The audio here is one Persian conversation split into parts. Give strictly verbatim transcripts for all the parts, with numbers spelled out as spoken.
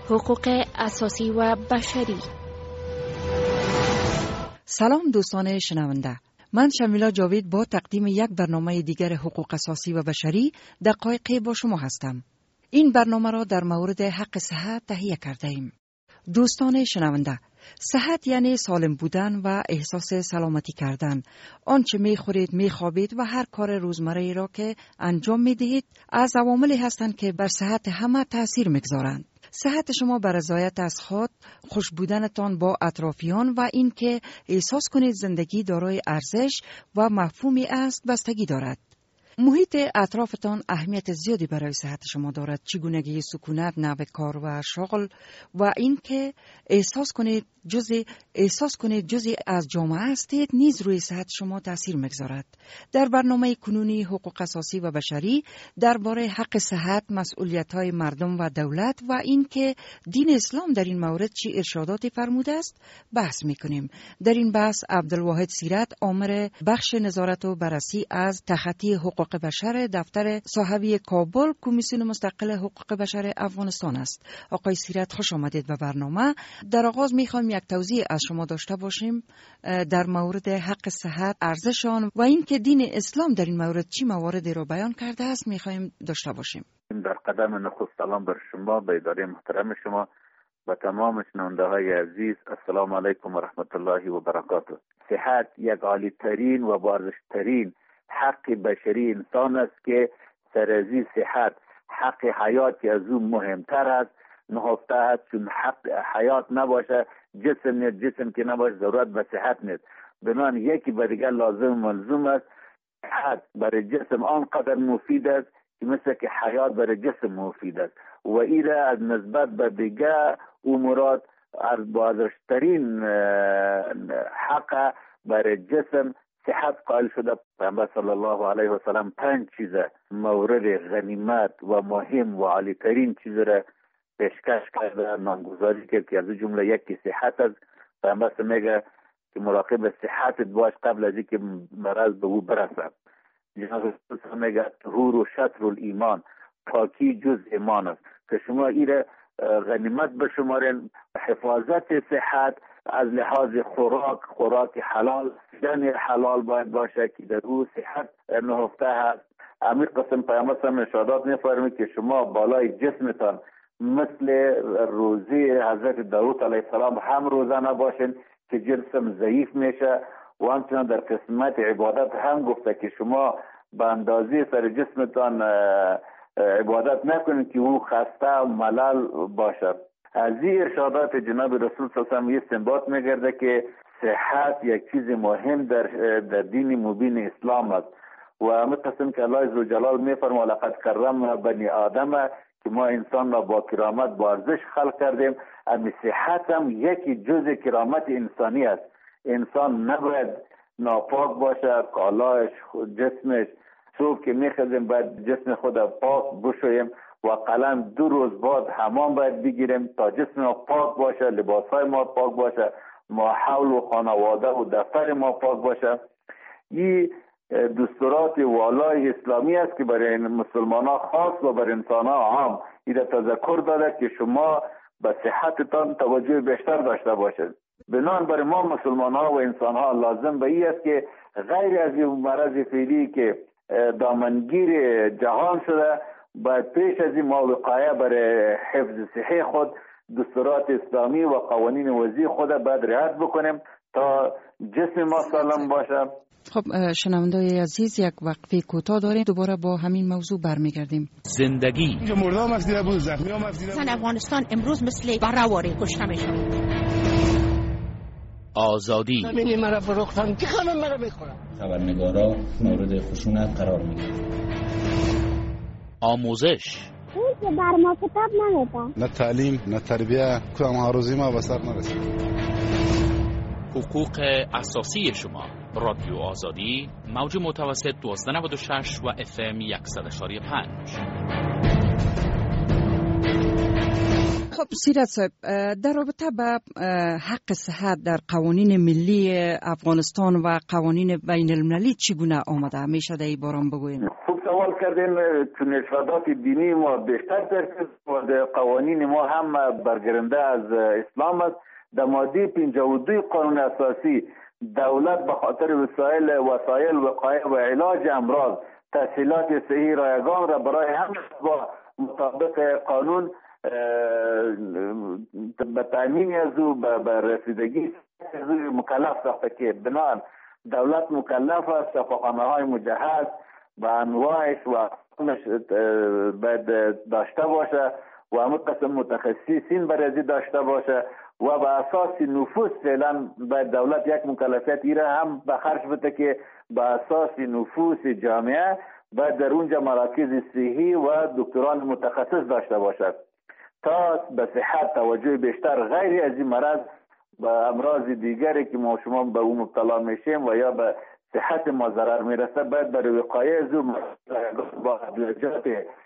حقوق اساسی و بشری. سلام دوستان شنونده، من شمیلا جاوید با تقدیم یک برنامه دیگر حقوق اساسی و بشری دقایقی با شما هستم. این برنامه را در مورد حق صحت تهیه کرده ایم. دوستان شنونده، صحت یعنی سالم بودن و احساس سلامتی کردن. آنچه می خورید، می خوابید و هر کار روزمره را که انجام می دهید از عواملی هستند که بر صحت همه تأثیر می گذارند. صحت شما بر رضایت از خود، خوش بودنتان با اطرافیان و این که احساس کنید زندگی دارای ارزش و مفهومی است بستگی دارد. محیط اطرافتان اهمیت زیادی برای صحت شما دارد. چگونگی سکونت، نوع کار و شغل و این که احساس کنید جزء احساس کنید جزء از جامعه هستید نیز روی صحت شما تاثیر می‌گذارد. در برنامه کنونی حقوق اساسی و بشری درباره حق صحت، مسئولیت‌های مردم و دولت و این که دین اسلام در این مورد چه ارشاداتی فرموده است بحث می‌کنیم. در این بحث عبدالواحد سیرت، آمر بخش نظارت و بررسی از تخطی حقوق بشر دفتر صحوی کابل، کمیسیون مستقل حقوق بشر افغانستان است. آقای سیرت، خوش آمدید به برنامه. در آغاز می‌خوایم یک توضیح از شما داشته باشیم در مورد حق صحت، ارزش آن و این که دین اسلام در این مورد چی مواردی را بیان کرده است می‌خوایم داشته باشیم. در قدم نخست سلام بر شما، به اداره محترم شما و تمام شنونده‌های عزیز. السلام علیکم و رحمت الله و برکاته. صحت یک عالی ترین و بارزشترین حق بشری انسان است که سر از صحت حق حیات از او مهمتر است. نهفته است چون حق حیات نباشه جسم نیست، جسم که نباشه ضرورت به صحت نیست. بنان یکی به دیگر لازم ملزوم است. صحت برای جسم آنقدر مفید است که مثل که حیات برای جسم مفید است و این از نسبت به دیگر امورات از بازرشترین حق برای جسم صحت قائل شده. پیامبر صلی الله علیه و سلم پنج چیز مورد غنیمت و مهم و عالی ترین چیز را پیشکش کرده، نامگذاری کرد که از جمله یکی صحت است. پیامبر میگه که مراقب صحتت باش قبل از اینکه مرض به او برسد. جناب رسول میگه طهور و شطر الایمان، پاکی جز ایمان است که شما این غنیمت بشمارین. حفاظت صحت از لحاظ خوراک، خوراک حلال، دن حلال باید باشه که در او صحت نهفته هست. امیر قسم پیامبر هم ارشادات می‌فرماید که شما بالای جسمتان مثل روزه حضرت داوود علیه السلام هم روزه نباشین که جسم ضعیف میشه و همچنان در قسمت عبادت هم گفته که شما به اندازه سر جسمتان عبادت نکنید که او خسته و ملل باشد. از این ارشادات جناب رسول صلی الله علیه و آله استنباط می‌گرده که صحت یک چیز مهم در در دین مبین اسلام است و متقسم که الله عزوجلال می‌فرماید لقد کرمنا بنی آدم که ما انسان را با کرامت با ارزش خلق کردیم. اما صحت هم یکی جزء کرامت انسانی است. انسان نباید ناپاک باشه، کالایش، جسمش. صبح که می‌خیزیم باید جسم خود پاک بشوییم و قلم دو روز بعد حمام باید بگیریم تا جسم ما پاک باشه، لباسهای ما پاک باشه، ما حول و خانواده و دفتر ما پاک باشه. این دستورات والای اسلامی است که برای مسلمان ها خاص و برای انسان ها عام این تذکر داده که شما به صحتتان توجه بیشتر داشته باشید. بنان برای ما مسلمان ها و انسان ها لازم به این است که غیر از این مرض فعلی که دامنگیر جهان شده، باید پیش از این ما وقایه برای حفظ صحه خود دستورات اسلامی و قوانین وضعی خود باید رعایت بکنیم تا جسم ما سالم باشه. خب شنونده‌های عزیز، یک وقفه کوتاه داریم، دوباره با همین موضوع برمیگردیم. زندگی مردم افزیده بود، زخمی هم افزیده بود. افغانستان امروز مثل بره‌واره کشته میشه. آزادی همین مرا فروختن که خانم مرا میخورن. خبرنگارا مورد خشونت قرار میگیرن. آموزش اون که بر ما کتاب نمیدن. نه تعلیم، نه تربیه، کدام آرزوی ما به سر نرسید. حقوق اساسی شما. رادیو آزادی، موج متوسط دوازده نود و شش و اف ام صد و شش و پنج. خب سیرت صاحب، در رابطه با حق صحت در قوانین ملی افغانستان و قوانین بین المللی چگونه آمده؟ میشه در این باران بگوین؟ خوب سوال کردین. چون ارشادات دینی ما بیشتر ترکیز و در قوانین ما هم برگرفته از اسلام است. در ماده پنجاه و دو قانون اساسی دولت به خاطر وسایل وسایل وقایع و علاج امراض تسهیلات صحی رایگان را برای همه با مطابق قانون به تامین از او به رسیدگی از مکلف ساخته که بنابراین دولت مکلف است شفاخانه های مجهز به انواعش و باید داشته باشه و همه قسم متخصصین برای داشته باشه و به اساس نفوذ فعلا باید دولت یک مکلفیت ایره هم به خرج بده که به اساس نفوذ جامعه باید در اونجا مراکز صحی و دکتران متخصص داشته باشد تا به صحت توجه بیشتر غیر از این مرض به امراض دیگری که ما شما به اون مبتلا میشیم و یا به صحت ما ضرر میرسه باید برای وقایع از اون با ادویجات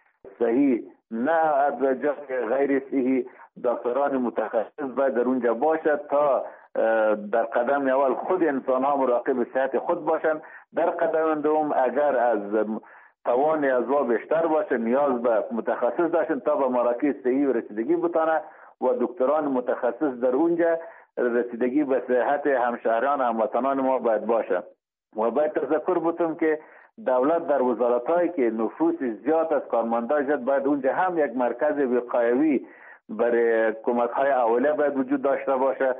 صحی نه ادویجات غیر صحی دکتران متخصص باید در اونجا باشد تا در قدم اول خود انسان ها مراقب صحت خود باشند. در قدم دوم اگر از توان از وا بیشتر باشه نیاز به متخصص داشتن تا به مراکز صحی و رسیدگی بتانه و دکتران متخصص در اونجا رسیدگی به صحت همشهران هموطنان ما باید باشه. و باید تذکر بتم که دولت در وزارت هایی که نفوس زیاد از کارمندان جد باید اونجا هم یک مرکز وقایوی برای کمک های اولیه باید وجود داشته باشه.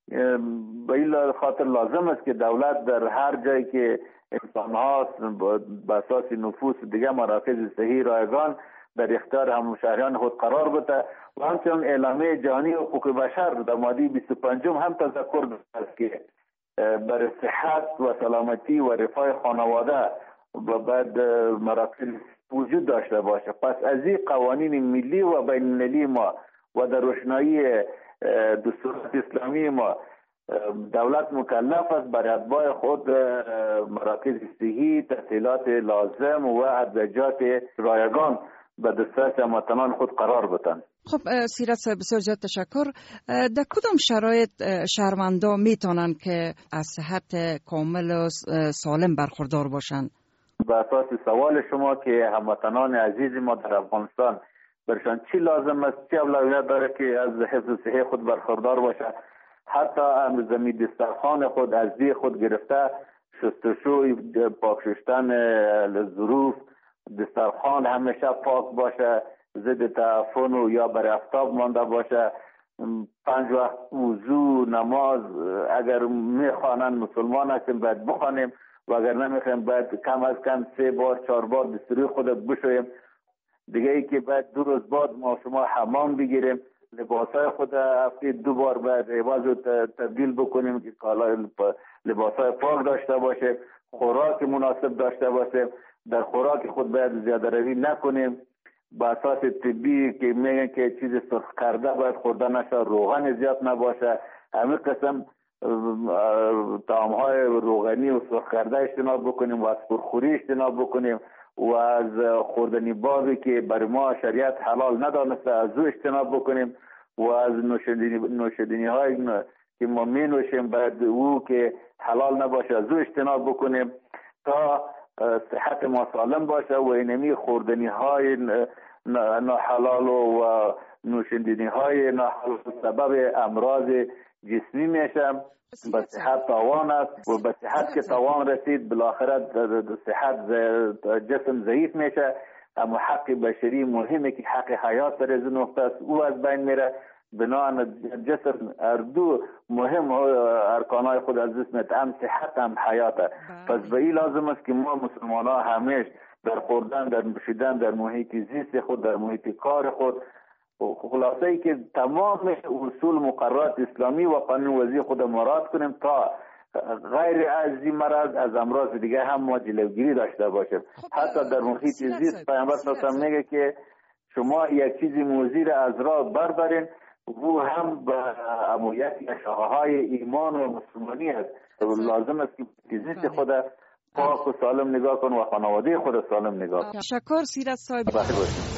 به این خاطر لازم است که دولت در هر جایی که انسان ها به اساس نفوس دیگه مراکز صحی رایگان در اختیار همشهریان خود قرار بده و همچنین اعلامیه جهانی حقوق بشر در ماده بیست و پنج هم تذکر داده است که برای صحت و سلامتی و رفاه خانواده و بعد مراکز وجود داشته باشه. پس از این قوانین ملی و بین المللی ما و در روشنایی دستورات اسلامی ما دولت مکلف است برای اتباع خود مراکز صحی تسهیلات لازم و ادویجات رایگان به دسترس هموطنان خود قرار بدن. خب سیرت صاحب بسیار زیاد تشکر. در کدام شرایط شهروندا میتونن که از صحت کامل و سالم برخوردار باشند؟ به اساس سوال شما که هموطنان عزیز ما در افغانستان برشان چی لازم است، چی اولویت داره که از حفظ صحی خود برخوردار باشه، حتی امروزمی دسترخوان خود از دی خود گرفته شستشوی پاک شستن ظروف دسترخوان همیشه پاک باشه، ضد تعفن و یا بر آفتاب مانده باشه، پنج وقت وضو نماز اگر میخوانن مسلمان هستیم باید بخوانیم و اگر نمیخوایم باید کم از کم سه بار چهار بار دستوری خود بشویم. دیگه ای که باید دو روز بعد ما شما حمام بگیریم، لباسای خود هفته دو بار باید عوض و تبدیل بکنیم که کالای لباسای پاک داشته باشه، خوراک مناسب داشته باشه، در خوراک خود باید زیاده روی نکنیم. با اساس طبی که میگن که چیز سرخ کرده باید خورده نشه، روغن زیاد نباشه، همه قسم طعام های روغنی و سرخ کرده اجتناب بکنیم و از پرخوری اجتناب بکنیم و از خوردنی بابی که بر ما شریعت حلال ندانسته از او اجتناب بکنیم و از نوشیدنی نوشیدنی های که ما می نوشیم باید او که حلال نباشه از او اجتناب بکنیم تا صحت ما سالم باشه و اینمی خوردنی های ناحلال و نوشیدنی های ناحلال سبب امراض جسمی میشه. به صحت تاوان است و به صحت که تاوان رسید بالاخره صحت جسم ضعیف میشه. اما حق بشری مهمه که حق حیات در از نقطه است او از بین میره. بنابراین جسم اردو مهم ارکانهای خود از جسمت هم صحت هم حیاته. پس به این لازم است که ما مسلمان ها همیشه در خوردن در نوشیدن در محیط زیست خود در محیط کار خود خلاصه ای که تمام اصول مقررات اسلامی و قانون وضعی خود مراد کنیم تا غیر از این مرض از امراض دیگه هم ما جلوگیری داشته باشیم. حتی در محیط زیست پیامبر صلی الله علیه و آله میگه که شما یک چیزی موزی را از راه بردارین او هم به امویت شاخه‌های ایمان و مسلمانی است. لازم است که زیست خود پاک و سالم نگاه کن و خانواده خود سالم نگاه کن. تشکر سیرت صاحب.